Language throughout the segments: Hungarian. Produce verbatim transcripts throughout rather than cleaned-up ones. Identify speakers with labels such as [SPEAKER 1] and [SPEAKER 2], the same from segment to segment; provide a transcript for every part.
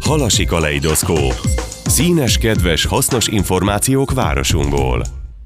[SPEAKER 1] Halasi kaleidoszkóp. Színes, kedves, hasznos információk városunkból.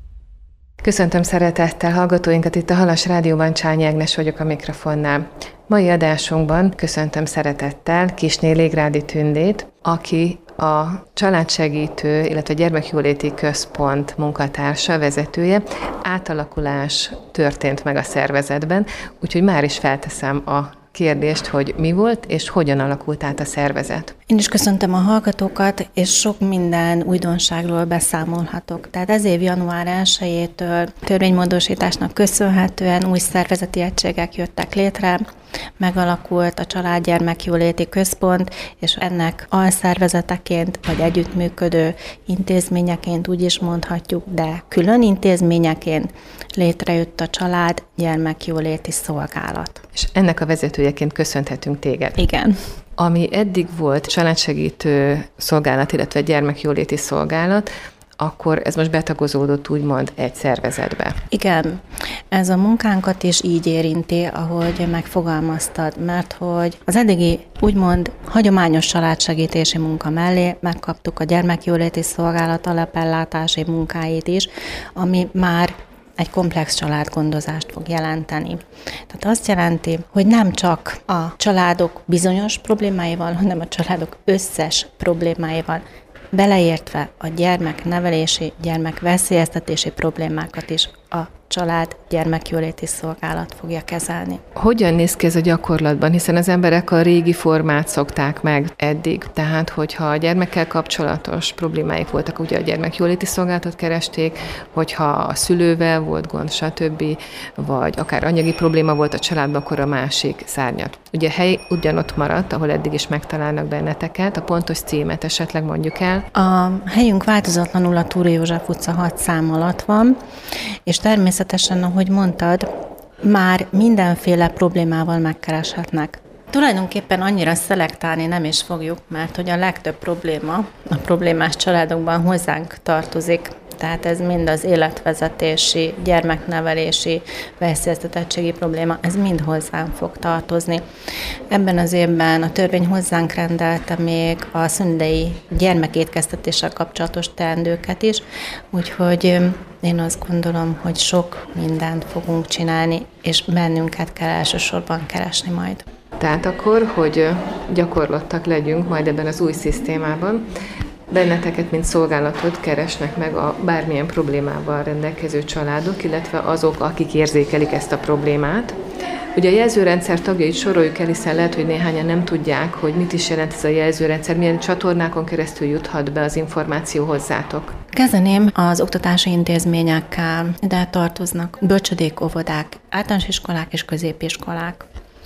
[SPEAKER 2] Köszöntöm szeretettel hallgatóinkat itt a Halas Rádióban, Csányi Ágnes vagyok a mikrofonnál. Mai adásunkban köszöntöm szeretettel Kisné Légrádi Tündét, aki a Családsegítő, illetve Gyermekjóléti Központ munkatársa, vezetője. Átalakulás történt meg a szervezetben, úgyhogy már is felteszem a kérdést, hogy mi volt és hogyan alakult át a szervezet.
[SPEAKER 3] Én is köszöntöm a hallgatókat, és sok minden újdonságról beszámolhatok. Tehát ez év január elsejétől törvénymódosításnak köszönhetően új szervezeti egységek jöttek létre, megalakult a Család-Gyermekjóléti Központ, és ennek alszervezeteként vagy együttműködő intézményeként úgy is mondhatjuk, de külön intézményeként létrejött a Család-Gyermekjóléti Szolgálat.
[SPEAKER 2] És ennek a vezetőjeként köszönhetünk téged.
[SPEAKER 3] Igen.
[SPEAKER 2] Ami eddig volt Családsegítő Szolgálat, illetve Gyermekjóléti Szolgálat, akkor ez most betagozódott úgymond egy szervezetbe.
[SPEAKER 3] Igen, ez a munkánkat is így érinti, ahogy megfogalmaztad, mert hogy az eddigi úgymond hagyományos családsegítési munka mellé megkaptuk a Gyermekjóléti Szolgálat alapellátási munkáit is, ami már egy komplex családgondozást fog jelenteni. Tehát azt jelenti, hogy nem csak a családok bizonyos problémáival, hanem a családok összes problémáival, beleértve a gyermeknevelési, gyermekveszélyeztetési problémákat is a Család Gyermekjóléti Szolgálat fogja kezelni.
[SPEAKER 2] Hogyan néz ki ez a gyakorlatban, hiszen az emberek a régi formát szokták meg eddig, tehát hogyha a gyermekkel kapcsolatos problémáik voltak, ugye a Gyermekjóléti Szolgálatot keresték, hogyha a szülővel volt gond, stb., vagy akár anyagi probléma volt a családban, akkor a másik szárnyat. Ugye a hely ugyanott maradt, ahol eddig is megtalálnak benneteket, a pontos címet esetleg mondjuk el.
[SPEAKER 3] A helyünk változatlanul a Túri József utca hat szám alatt van, és természetesen, ahogy mondtad, már mindenféle problémával megkereshetnek. Tulajdonképpen annyira szelektálni nem is fogjuk, mert hogy a legtöbb probléma a problémás családokban hozzánk tartozik. Tehát ez mind az életvezetési, gyermeknevelési, veszélyeztetettségi probléma, ez mind hozzánk fog tartozni. Ebben az évben a törvény hozzánk rendelte még a szünidei gyermekétkeztetéssel kapcsolatos teendőket is, úgyhogy én azt gondolom, hogy sok mindent fogunk csinálni, és bennünket kell elsősorban keresni majd.
[SPEAKER 2] Tehát akkor, hogy gyakorlottak legyünk majd ebben az új szisztémában, benneteket, mint szolgálatot keresnek meg a bármilyen problémával rendelkező családok, illetve azok, akik érzékelik ezt a problémát. Ugye a jelzőrendszer tagjait soroljuk el, hiszen lehet, hogy néhányan nem tudják, hogy mit is jelent ez a jelzőrendszer, milyen csatornákon keresztül juthat be az információ hozzátok.
[SPEAKER 3] Kezdeném az oktatási intézményekkel, ide tartoznak bölcsödék, óvodák, általános iskolák és középiskolák,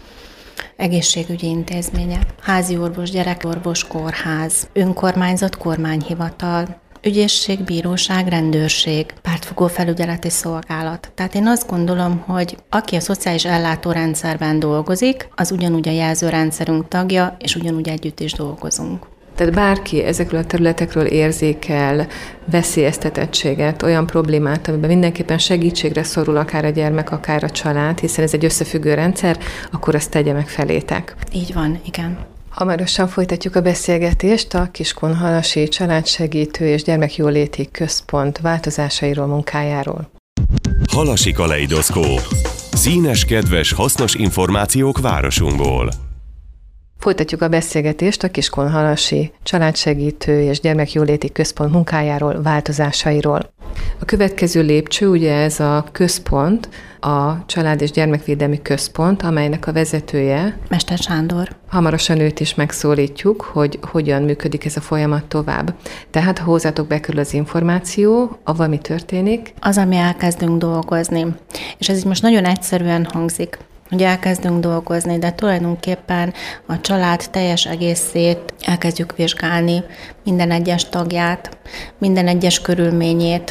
[SPEAKER 3] egészségügyi intézmények, házi orvos, gyerekorvos, kórház, önkormányzat, kormányhivatal, ügyészség, bíróság, rendőrség, pártfogó felügyeleti szolgálat. Tehát én azt gondolom, hogy aki a szociális ellátórendszerben dolgozik, az ugyanúgy a jelzőrendszerünk tagja, és ugyanúgy együtt is dolgozunk.
[SPEAKER 2] Tehát bárki ezekről a területekről érzékel veszélyeztetettséget, olyan problémát, amiben mindenképpen segítségre szorul akár a gyermek, akár a család, hiszen ez egy összefüggő rendszer, akkor azt tegye meg felétek.
[SPEAKER 3] Így van, igen.
[SPEAKER 2] Hamarosan folytatjuk a beszélgetést a Kiskunhalasi Családsegítő és Gyermekjóléti Központ változásairól, munkájáról.
[SPEAKER 1] Halasi kaleidoszkóp. Színes, kedves, hasznos információk városunkból.
[SPEAKER 2] Folytatjuk a beszélgetést a Kiskunhalasi Családsegítő és Gyermekjóléti Központ munkájáról, változásairól. A következő lépcső, ugye ez a központ, a Család- és Gyermekvédelmi Központ, amelynek a vezetője
[SPEAKER 3] Mester Sándor.
[SPEAKER 2] Hamarosan őt is megszólítjuk, hogy hogyan működik ez a folyamat tovább. Tehát, ha hozzátok bekerül az információ, avval mi történik?
[SPEAKER 3] Az, ami elkezdünk dolgozni. És ez így most nagyon egyszerűen hangzik, hogy elkezdünk dolgozni, de tulajdonképpen a család teljes egészét elkezdjük vizsgálni, minden egyes tagját, minden egyes körülményét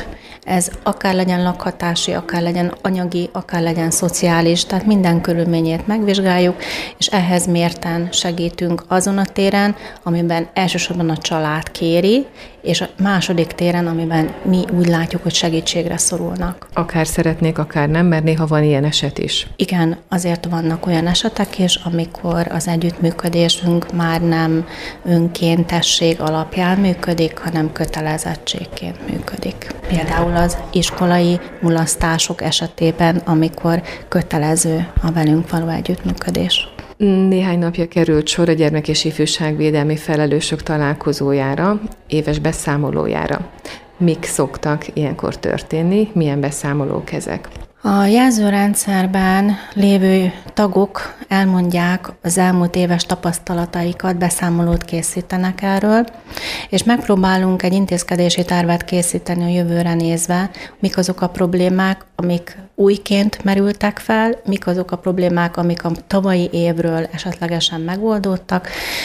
[SPEAKER 3] Ez akár legyen lakhatási, akár legyen anyagi, akár legyen szociális, tehát minden körülményét megvizsgáljuk, és ehhez mérten segítünk azon a téren, amiben elsősorban a család kéri, és a második téren, amiben mi úgy látjuk, hogy segítségre szorulnak.
[SPEAKER 2] Akár szeretnék, akár nem, mert néha van ilyen eset is.
[SPEAKER 3] Igen, azért vannak olyan esetek is, amikor az együttműködésünk már nem önkéntesség alapján működik, hanem kötelezettségként működik. Például az iskolai mulasztások esetében, amikor kötelező a velünk való együttműködés.
[SPEAKER 2] Néhány napja került sor a gyermek- és ifjúságvédelmi felelősök találkozójára, éves beszámolójára. Mik szoktak ilyenkor történni, milyen beszámolók ezek?
[SPEAKER 3] A jelzőrendszerben lévő tagok elmondják az elmúlt éves tapasztalataikat, beszámolót készítenek erről, és megpróbálunk egy intézkedési tervet készíteni a jövőre nézve, mik azok a problémák, amik újként merültek fel, mik azok a problémák, amik a tavalyi évről esetlegesen megoldódtak,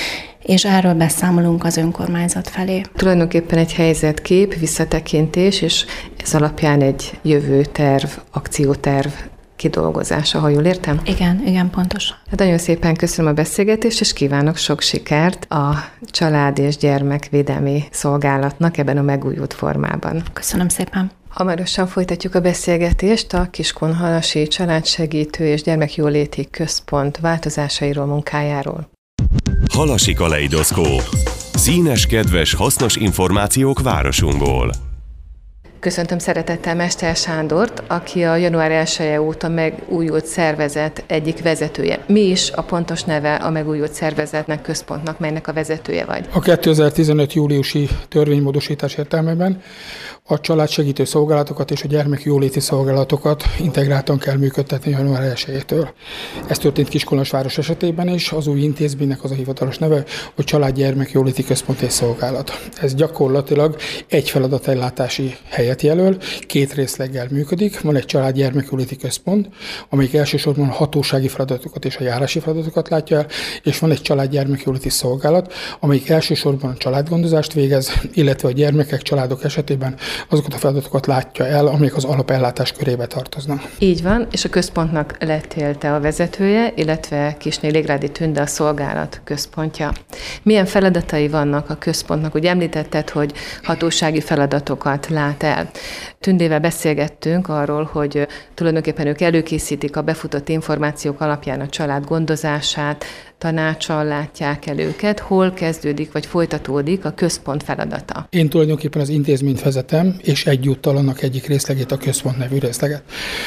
[SPEAKER 3] és erről beszámolunk az önkormányzat felé.
[SPEAKER 2] Tulajdonképpen egy helyzetkép, visszatekintés, és ez alapján egy jövőterv, akcióterv kidolgozása, ha jól értem?
[SPEAKER 3] Igen, igen, pontosan.
[SPEAKER 2] Hát nagyon szépen köszönöm a beszélgetést, és kívánok sok sikert a Család- és Gyermekvédelmi Szolgálatnak ebben a megújult formában.
[SPEAKER 3] Köszönöm szépen.
[SPEAKER 2] Hamarosan folytatjuk a beszélgetést a Kiskunhalasi Családsegítő és Gyermekjóléti Központ változásairól, munkájáról.
[SPEAKER 1] Halasi kaleidoszkóp. Színes, kedves, hasznos információk városunkból.
[SPEAKER 2] Köszöntöm szeretettel Mester Sándort, aki a január elseje óta megújult szervezet egyik vezetője. Mi is a pontos neve a megújult szervezetnek, központnak, melynek a vezetője vagy?
[SPEAKER 4] A kétezer-tizenöt júliusi törvénymódosítás értelmében a családsegítő szolgálatokat és a gyermekjóléti szolgálatokat integráltan kell működtetni január elsejétől. Ez történt Kiskunhalasváros esetében is, az új intézménynek az a hivatalos neve, hogy Család-Gyermekjóléti Központ és Szolgálat. Ez gyakorlatilag egy feladatellátási helyet jelöl, két részleggel működik. Van egy Család-Gyermekjóléti Központ, amelyik elsősorban a hatósági feladatokat és a járási feladatokat látja el, és van egy Család-Gyermekjóléti Szolgálat, amelyik elsősorban a családgondozást végez, illetve a gyermekek, családok esetében azokat a feladatokat látja el, amelyek az alapellátás körébe tartoznak.
[SPEAKER 2] Így van, és a központnak lettél te a vezetője, illetve Kissné Légrádi Tünde a szolgálat központja. Milyen feladatai vannak a központnak? Ugye említetted, hogy hatósági feladatokat lát el. Tündével beszélgettünk arról, hogy tulajdonképpen ők előkészítik a befutott információk alapján a család gondozását, tanácssal látják el őket, hol kezdődik vagy folytatódik a központ feladata.
[SPEAKER 4] Én tulajdonképpen az intézményt vezetem, és egyúttal annak egyik részlegét, a központ nevű részleget.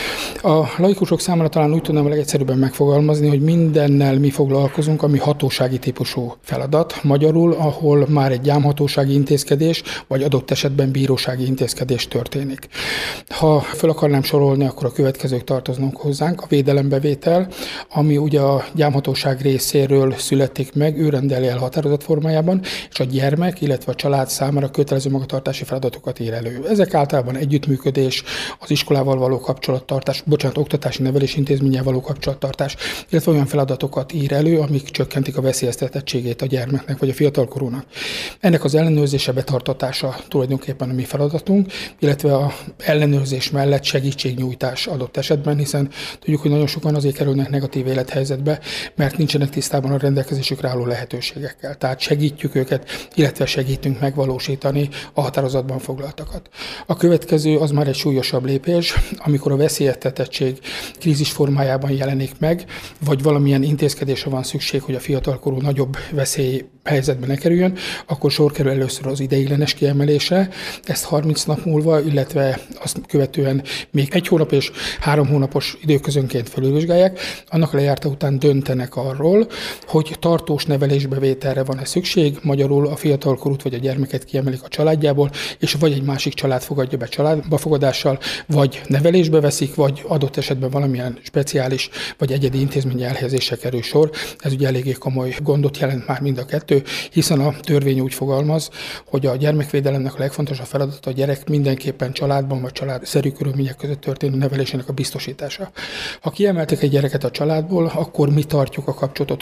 [SPEAKER 4] A laikusok számára talán úgy tudnám a legegyszerűbben megfogalmazni, hogy mindennel mi foglalkozunk, ami hatósági típusú feladat. Magyarul, ahol már egy gyámhatósági intézkedés, vagy adott esetben bírósági intézkedés történik. Ha fel akarnám sorolni, akkor a következők tartoznak hozzánk. A védelembevétel, ami ugye a gyámhatóság részéről születik meg, ő rendeli el határozat formájában, és a gyermek, illetve a család számára kötelező magatartási feladatokat ír elő. Ezek általában együttműködés, az iskolával való kapcsolattartás, bocsánat, oktatási nevelés intézménnyel való kapcsolattartás, illetve olyan feladatokat ír elő, amik csökkentik a veszélyeztetettségét a gyermeknek vagy a fiatalkorúnak. Ennek az ellenőrzése, betartatása tulajdonképpen a mi feladatunk, illetve a ellenőrzés mellett segítségnyújtás adott esetben, hiszen tudjuk, hogy nagyon sokan azért kerülnek negatív élethelyzetbe, mert nincsenek tisztában a rendelkezésükre álló lehetőségekkel. Tehát segítjük őket, illetve segítünk megvalósítani a határozatban foglaltakat. A következő az már egy súlyosabb lépés, amikor a veszélyeztetettség krízis formájában jelenik meg, vagy valamilyen intézkedésre van szükség, hogy a fiatalkorú nagyobb veszély helyzetbe ne kerüljön, akkor sor kerül először az ideiglenes kiemelésre, ezt harminc nap múlva, illetve azt követően még egy hónap és három hónapos időközönként felülvizsgálják, annak lejárta után döntenek arról, hogy tartós nevelésbevételre van-e szükség, magyarul a fiatalkorút vagy a gyermeket kiemelik a családjából, és vagy egy másik család fogadja be családba fogadással, vagy nevelésbe veszik, vagy adott esetben valamilyen speciális vagy egyedi intézményi elhelyezésre kerül sor. Ez ugye eléggé komoly gondot jelent már mind a kettő, hiszen a törvény úgy fogalmaz, hogy a gyermekvédelemnek a legfontosabb feladata a gyerek mindenképpen családban vagy családszerű körülmények között történő nevelésének a biztosítása. Ha kiemeltek egy gyereket a családból, akkor mi tartjuk a kapcsolatot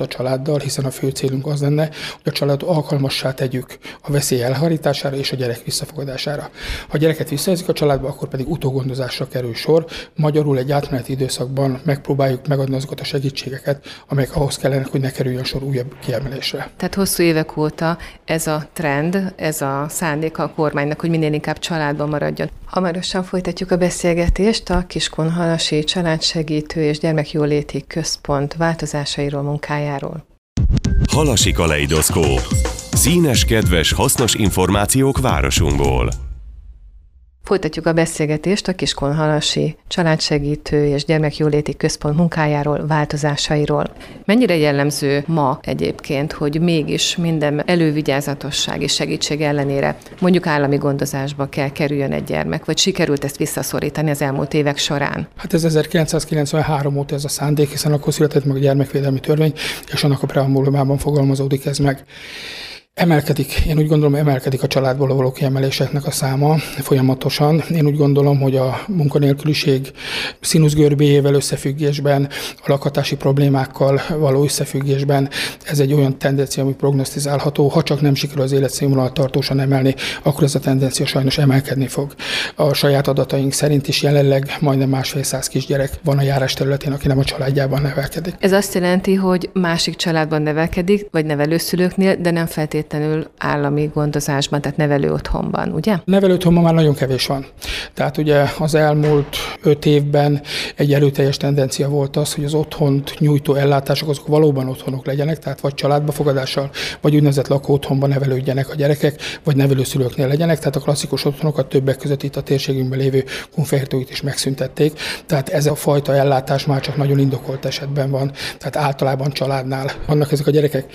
[SPEAKER 4] a családdal, hiszen a fő célunk az lenne, hogy a család alkalmassá tegyük a veszély elhárítására és a gyerek visszafogadására. Ha a gyereket visszahelyezik a családba, akkor pedig utógondozásra kerül sor. Magyarul egy átmeneti időszakban megpróbáljuk megadni azokat a segítségeket, amelyek ahhoz kellenek, hogy ne kerüljön sor újabb kiemelésre.
[SPEAKER 2] Tehát hosszú évek óta ez a trend, ez a szándéka a kormánynak, hogy minél inkább családban maradjon. Hamarosan folytatjuk a beszélgetést a Kiskunhalasi Családsegítő és Gyermekjóléti Központ változásairól, munkájáról.
[SPEAKER 1] Halasi kaleidoszkóp. Színes, kedves, hasznos információk városunkból.
[SPEAKER 2] Folytatjuk a beszélgetést a Kiskunhalasi Családsegítő és Gyermekjóléti Központ munkájáról, változásairól. Mennyire jellemző ma egyébként, hogy mégis minden elővigyázatosság és segítség ellenére mondjuk állami gondozásba kell kerüljön egy gyermek, vagy sikerült ezt visszaszorítani az elmúlt évek során?
[SPEAKER 4] Hát ez ezerkilencszázkilencvenhárom óta ez a szándék, hiszen akkor született meg a gyermekvédelmi törvény, és annak a preambulumában fogalmazódik ez meg. Emelkedik, én úgy gondolom, emelkedik a családból való kiemeléseknek a száma folyamatosan. Én úgy gondolom, hogy a munkanélküliség színuszgörbéjével összefüggésben, a lakhatási problémákkal való összefüggésben ez egy olyan tendencia, ami prognosztizálható. Ha csak nem sikerül az életszínvonalat tartósan emelni, akkor ez a tendencia sajnos emelkedni fog. A saját adataink szerint is jelenleg majdnem másfél száz kisgyerek van a járás területén, aki nem a családjában nevelkedik.
[SPEAKER 2] Ez azt jelenti, hogy másik családban nevelkedik, vagy nevelőszülőknél, de nem feltétlenül állami gondozásban, tehát nevelő otthonban, ugye?
[SPEAKER 4] Nevelő otthonban már nagyon kevés van. Tehát ugye az elmúlt öt évben egy erőteljes tendencia volt az, hogy az otthont nyújtó ellátások azok valóban otthonok legyenek, tehát vagy családbefogadással, vagy úgynevezett lakóotthonban nevelődjenek a gyerekek, vagy nevelőszülőknél legyenek, tehát a klasszikus otthonokat többek között itt a térségünkben lévő Kunfehér-tóit is megszüntették. Tehát ez a fajta ellátás már csak nagyon indokolt esetben van, tehát általában családnál vannak ezek a gyerekek.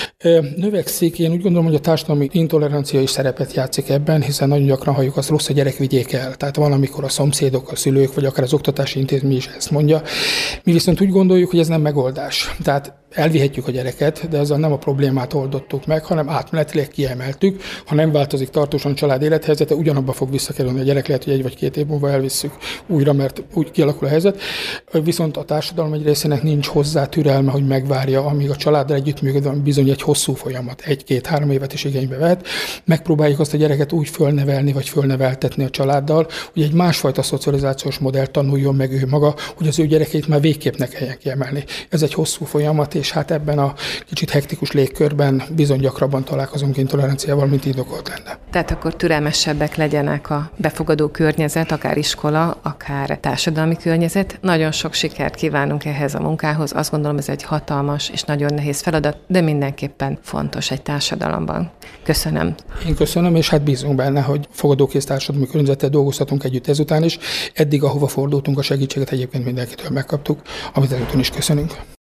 [SPEAKER 4] Növekszik, én úgy gondolom, hogy a társadalmi intolerancia is szerepet játszik ebben, hiszen nagyon gyakran halljuk azt, rossz a gyerek, vigyék el. Tehát van, amikor a szomszédok, a szülők, vagy akár az oktatási intézmény is ezt mondja. Mi viszont úgy gondoljuk, hogy ez nem megoldás. Tehát elvihetjük a gyereket, de ezzel nem a problémát oldottuk meg, hanem átmenetileg kiemeltük. Ha nem változik tartósan a család élethelyzete, ugyanabba fog visszakerülni a gyerek, lehet, hogy egy vagy két év múlva elvisszük újra, mert úgy kialakul a helyzet. Viszont a társadalom egy részének nincs hozzá türelme, hogy megvárja, amíg a családdal együttműködve bizony egy hosszú folyamat, egy-két-három évet is igénybe vehet. Megpróbáljuk azt a gyereket úgy fölnevelni, vagy fölneveltetni a családdal, hogy egy másfajta szocializációs modellt tanuljon meg ő maga, hogy az ő gyerekeit már végképp ne kelljen kiemelni. Ez egy hosszú folyamat, és hát ebben a kicsit hektikus légkörben bizony gyakrabban találkozunk intoleranciával, mint indokolt lenne.
[SPEAKER 2] Tehát akkor türelmesebbek legyenek a befogadó környezet, akár iskola, akár társadalmi környezet. Nagyon sok sikert kívánunk ehhez a munkához. Azt gondolom, ez egy hatalmas és nagyon nehéz feladat, de mindenképpen fontos egy társadalomban. Köszönöm.
[SPEAKER 4] Én köszönöm, és hát bízunk benne, hogy fogadókész társadalmi környezettel dolgozhatunk együtt ezután is. Eddig, ahova fordultunk, a segítséget egyébként mindenkitől megkaptuk, amit ezután is köszönünk.